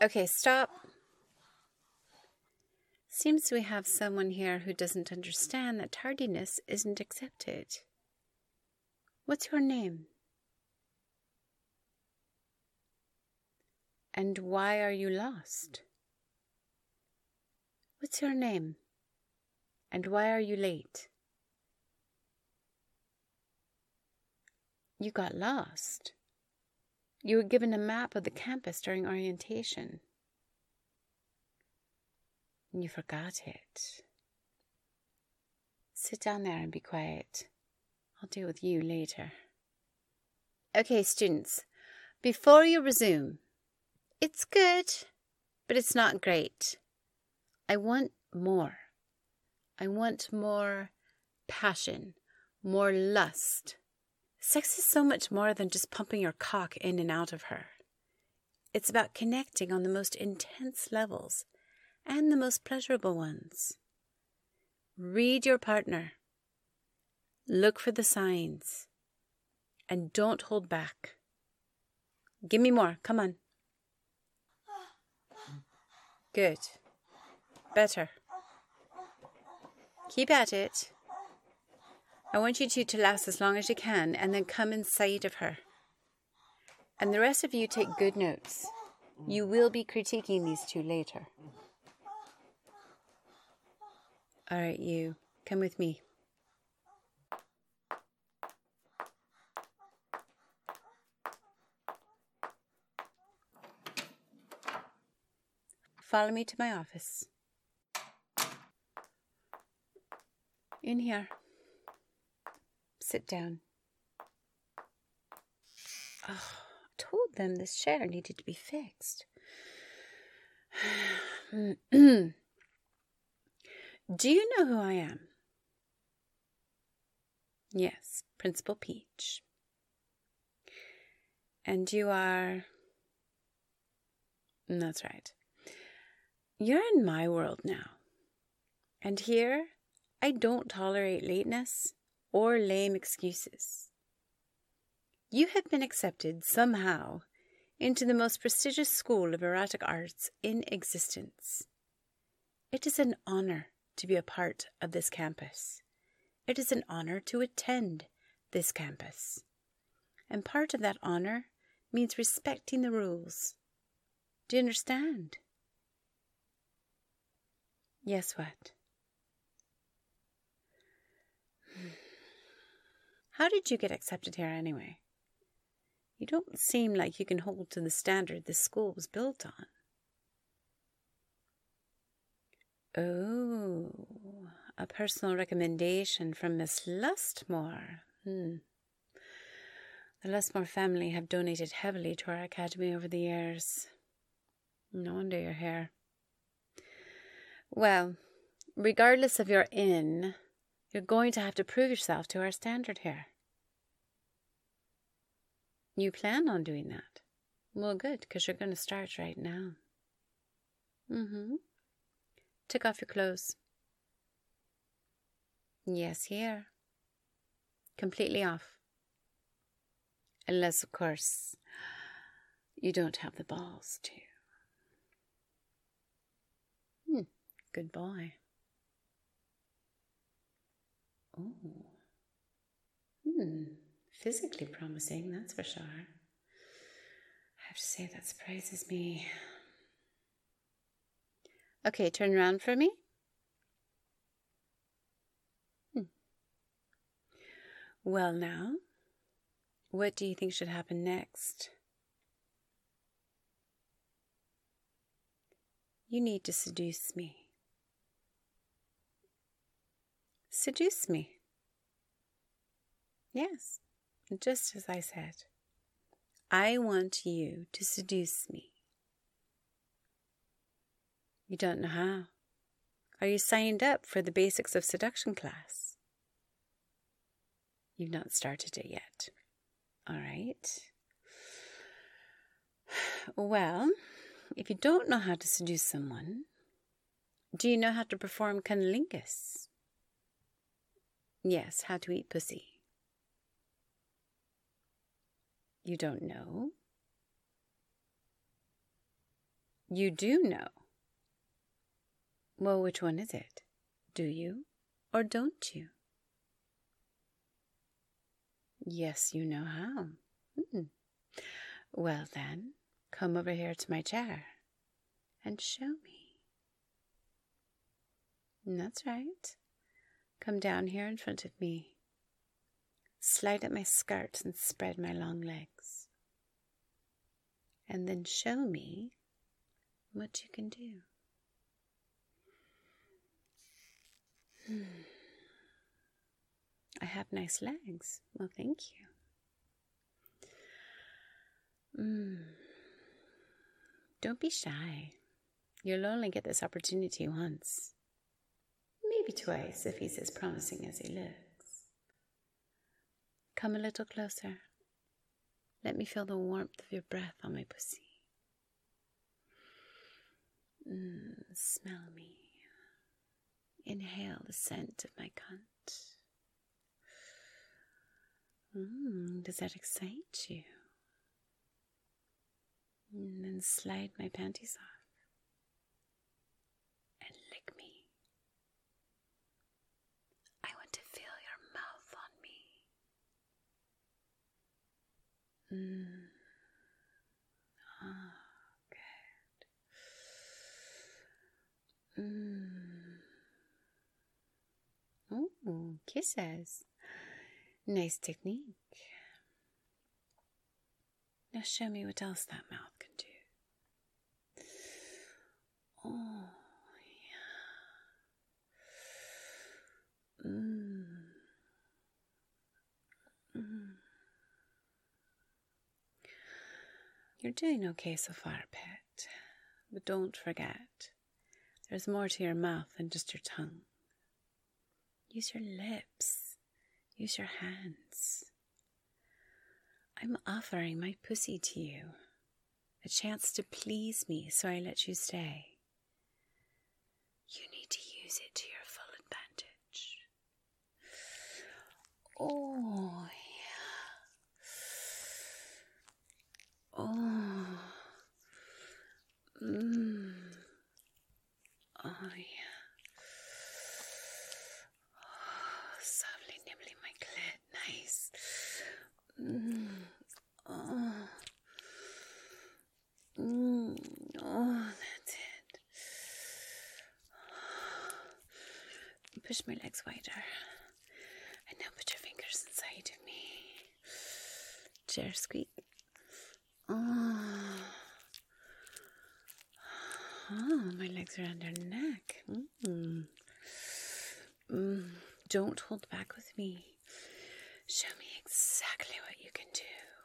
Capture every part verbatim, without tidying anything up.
Okay, stop. Seems we have someone here who doesn't understand that tardiness isn't accepted. What's your name? And why are you lost? What's your name? And why are you late? You got lost. You were given a map of the campus during orientation. And you forgot it. Sit down there and be quiet. I'll deal with you later. Okay, students, before you resume, it's good, but it's not great. I want more. I want more passion, more lust. Sex is so much more than just pumping your cock in and out of her. It's about connecting on the most intense levels and the most pleasurable ones. Read your partner. Look for the signs. And don't hold back. Give me more. Come on. Good. Better. Keep at it. I want you two to last as long as you can and then come inside of her. And the rest of you take good notes. You will be critiquing these two later. All right, you. Come with me. Follow me to my office. In here. Sit down. Oh, I told them this chair needed to be fixed. Do you know who I am? Yes, Principal Peach. And you are... That's right. You're in my world now. And here, I don't tolerate lateness or lame excuses. You have been accepted somehow into the most prestigious school of erotic arts in existence. It is an honor to be a part of this campus. It is an honor to attend this campus. And part of that honor means respecting the rules. Do you understand? Yes, what? How did you get accepted here anyway? You don't seem like you can hold to the standard this school was built on. Oh, a personal recommendation from Miss Lustmore. Hmm. The Lustmore family have donated heavily to our academy over the years. No wonder you're here. Well, regardless of your in, you're going to have to prove yourself to our standard here. You plan on doing that? Well, good, because you're going to start right now. Mm-hmm. Take off your clothes. Yes, here. Completely off. Unless, of course, you don't have the balls to. Hmm, good boy. Oh. Hmm, physically promising, that's for sure. I have to say that surprises me. Okay, turn around for me. Hmm. Well now, what do you think should happen next? You need to seduce me. Seduce me. Yes, just as I said. I want you to seduce me. You don't know how. Are you signed up for the Basics of Seduction class? You've not started it yet. All right. Well, if you don't know how to seduce someone, do you know how to perform cunnilingus? Yes, how to eat pussy. You don't know? You do know. Well, which one is it? Do you or don't you? Yes, you know how. Mm. Well then, come over here to my chair and show me. That's right. Come down here in front of me. Slide up my skirt and spread my long legs. And then show me what you can do. Hmm. I have nice legs. Well, thank you. Mm. Don't be shy. You'll only get this opportunity once. Maybe twice if he's as promising as he looks. Come a little closer. Let me feel the warmth of your breath on my pussy. Mm, smell me. Inhale the scent of my cunt. Mm, does that excite you? And then slide my panties off and lick me. I want to feel your mouth on me. Mm. Oh, good. Mm. Oh, kisses. Nice technique. Now show me what else that mouth can do. Oh, yeah. Mm. Mm. You're doing okay so far, pet. But don't forget, there's more to your mouth than just your tongue. Use your lips. Use your hands. I'm offering my pussy to you. A chance to please me, so I let you stay. You need to use it to your full advantage. Oh, yeah. Oh. Mmm. Oh, yeah. Oh, softly nibbling my clit. Nice. Mmm. Oh. Mm. Oh, that's it. Push my legs wider. And now put your fingers inside of me. Chair squeak. Oh. Oh, my legs are around your neck. Mm. Mm. Don't hold back with me. Show me exactly what you can do.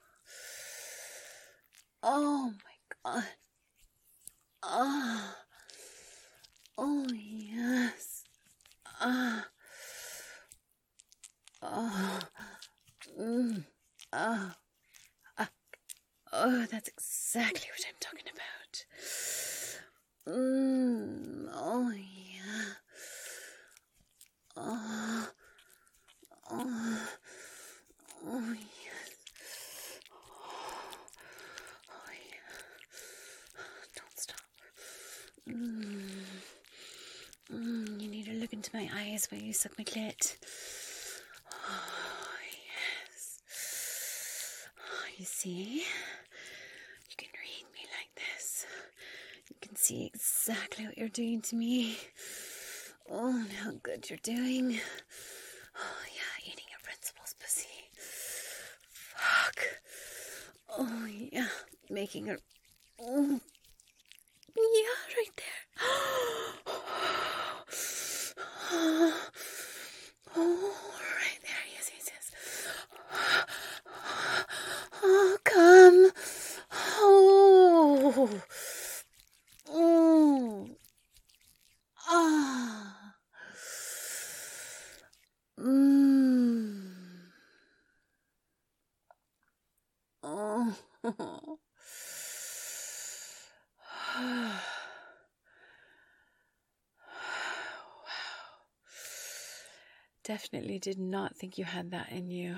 Oh my God. Ah. Oh, yes. Ah. Oh. Mm. Oh. Ah. Oh, that's exactly what I'm talking about. Mm. Oh, yeah. Oh. Oh. Oh, yes. Oh, yeah. Don't stop. Mm. Mm. You need to look into my eyes while you suck my clit. Oh, yes. Oh, you see? You can read me like this. You can see exactly what you're doing to me. Oh, and how good you're doing. Oh, yeah, eating your principal's pussy. Fuck. Oh, yeah, making her... Oh, yeah, right there. Oh, right there. Yes, yes, yes. Oh, come. Oh. Mm. Ah. Mm. Oh. Wow. Definitely did not think you had that in you.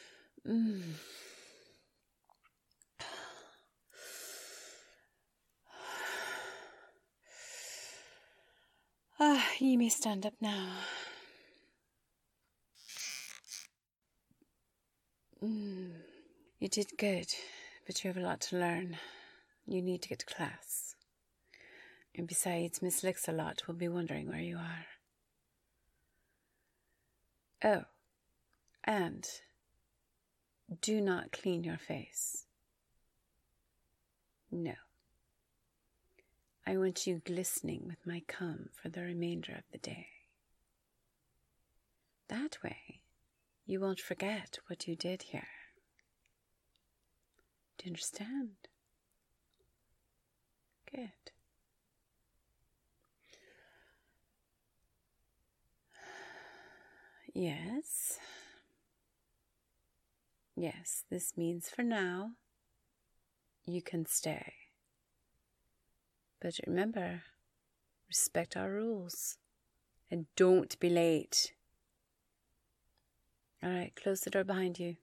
Mm. Ah, you may stand up now. Mm, you did good, but you have a lot to learn. You need to get to class. And besides, Miss Lixa-Lot will be wondering where you are. Oh, and do not clean your face. No. I want you glistening with my cum for the remainder of the day. That way, you won't forget what you did here. Do you understand? Good. Yes. Yes, this means for now, you can stay. But remember, respect our rules and don't be late. All right, close the door behind you.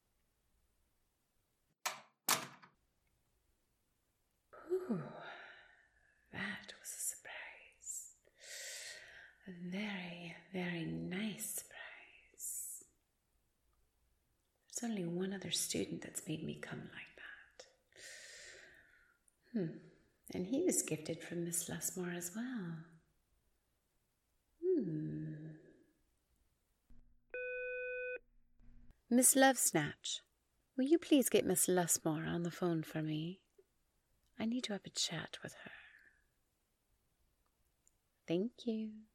Ooh, that was a surprise. A very, very nice surprise. There's only one other student that's made me come like that. Hmm. And he was gifted from Miss Lusmore as well. Hmm. Miss Lovesnatch, will you please get Miss Lusmore on the phone for me? I need to have a chat with her. Thank you.